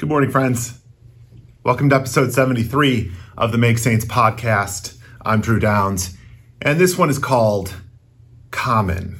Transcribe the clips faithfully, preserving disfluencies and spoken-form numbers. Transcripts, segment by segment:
Good morning, friends. Welcome to episode seventy-three of the Make Saints podcast. I'm Drew Downs, and this one is called Common.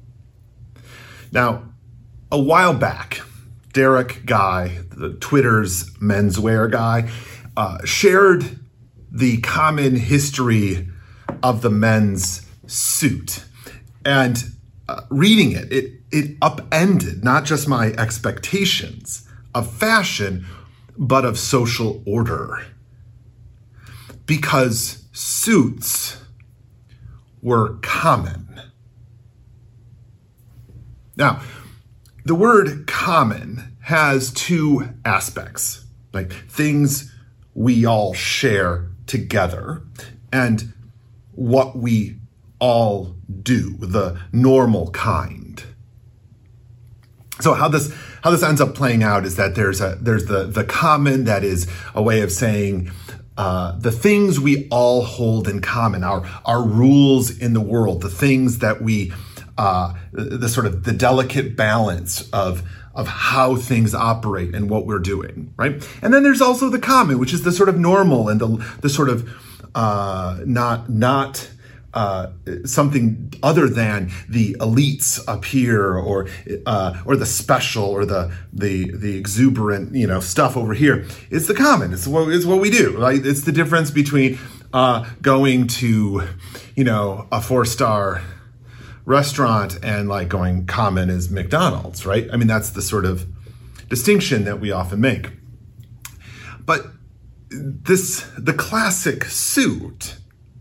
Now, a while back, Derek Guy, the Twitter's menswear guy, uh, shared the common history of the men's suit. And uh, reading it, it, it upended not just my expectations of fashion, but of social order. Because suits were common. Now, the word common has two aspects, like things we all share together and what we all do, the normal kind. So how this how this ends up playing out is that there's a there's the the common that is a way of saying uh, the things we all hold in common, our our rules in the world, the things that we uh, the, the sort of the delicate balance of of how things operate and what we're doing, right? And then there's also the common, which is the sort of normal and the the sort of uh, not not. Uh, something other than the elites up here, or uh, or the special, or the the the exuberant, you know, stuff over here. It's the common. It's what it's what we do. Right? It's the difference between uh, going to, you know, a four star restaurant and like going common as McDonald's. Right? I mean, that's the sort of distinction that we often make. But this the classic suit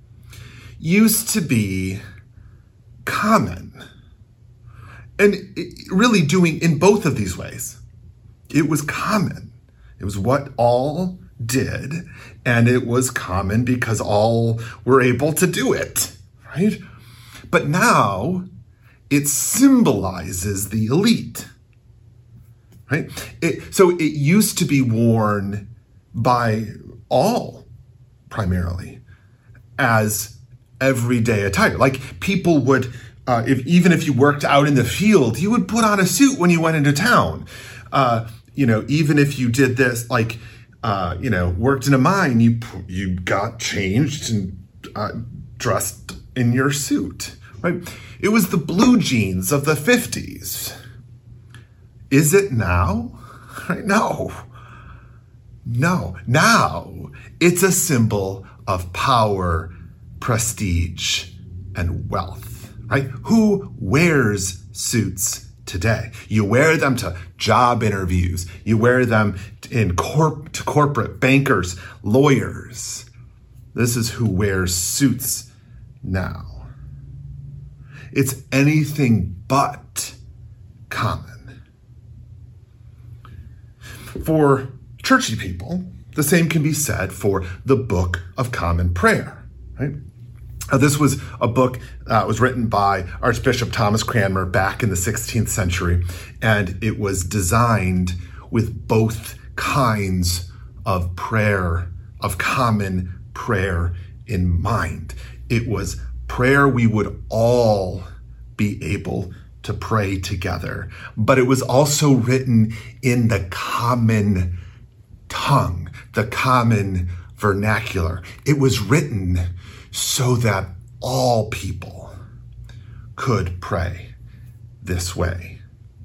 used to be common, and really doing in both of these ways. It was common. It was what all did, and it was common because all were able to do it, right? But now it symbolizes the elite, right? It, so it used to be worn by all primarily as everyday attire. Like people would, uh, if even if you worked out in the field, you would put on a suit when you went into town. Uh, you know, even if you did this, like, uh, you know, worked in a mine, you you got changed and uh, dressed in your suit, right? It was the blue jeans of the fifties. Is it now? No. No. Now it's a symbol of power, prestige, and wealth, right? Who wears suits today? You wear them to job interviews. You wear them in corp to corporate bankers, lawyers. This is who wears suits now. It's anything but common. For churchy people, the same can be said for the Book of Common Prayer, right? Uh, this was a book that uh, was written by Archbishop Thomas Cranmer back in the sixteenth century, and it was designed with both kinds of prayer, of common prayer in mind. It was prayer we would all be able to pray together, but it was also written in the common tongue, the common vernacular. It was written so that all people could pray this way.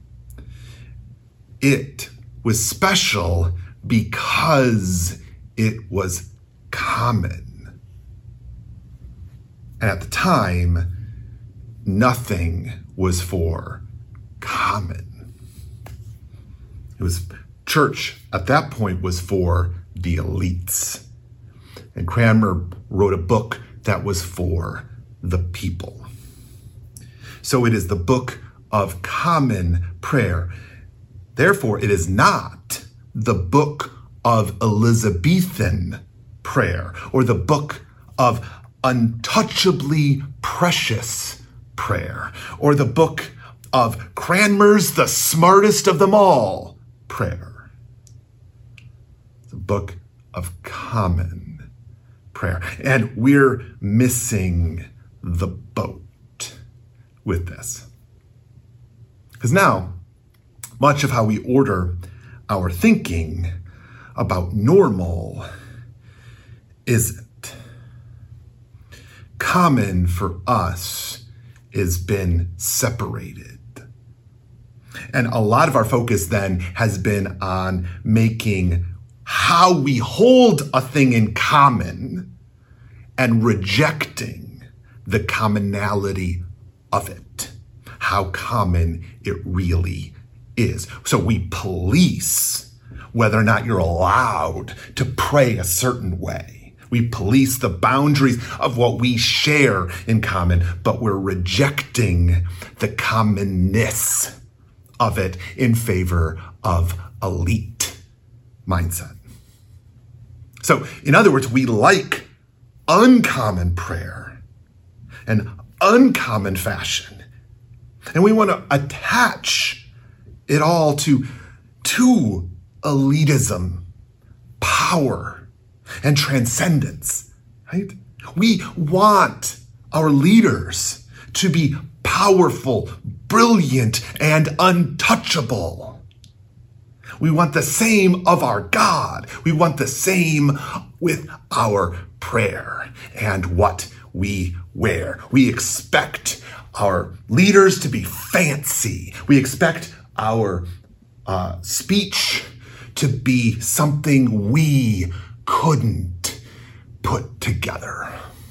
It was special because it was common. And at the time, nothing was for common. It was church at that point was for the elites. And Cranmer wrote a book that was for the people. So it is the Book of Common Prayer. Therefore, it is not the Book of Elizabethan prayer or the Book of Untouchably Precious prayer or the Book of Cranmer's The Smartest of Them All prayer. The Book of Common Prayer. And we're missing the boat with this. Because now, much of how we order our thinking about normal isn't. Common for us is been separated. And a lot of our focus then has been on making how we hold a thing in common and rejecting the commonality of it, how common it really is. So we police whether or not you're allowed to pray a certain way. We police the boundaries of what we share in common, but we're rejecting the commonness of it in favor of elite mindset. So, in other words, we like uncommon prayer and uncommon fashion, and we want to attach it all to, to elitism, power, and transcendence, right? We want our leaders to be powerful, brilliant, and untouchable. We want the same of our God. We want the same with our prayer and what we wear. We expect our leaders to be fancy. We expect our uh, speech to be something we couldn't put together.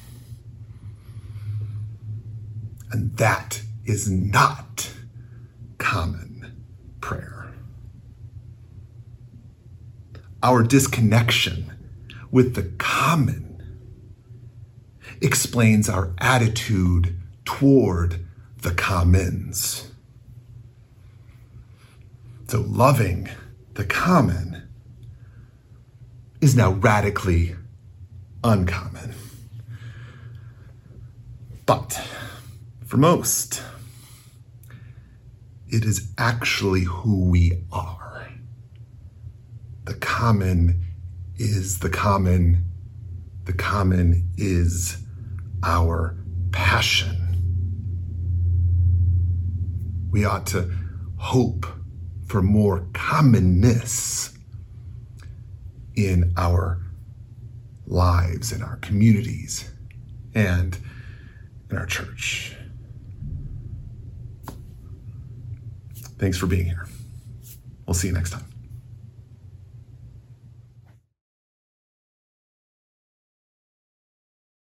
And that is not common prayer. Our disconnection with the common explains our attitude toward the commons. So loving the common is now radically uncommon. But for most, it is actually who we are. The common is the common. The common is our passion. We ought to hope for more commonness in our lives, in our communities, and in our church. Thanks for being here. We'll see you next time.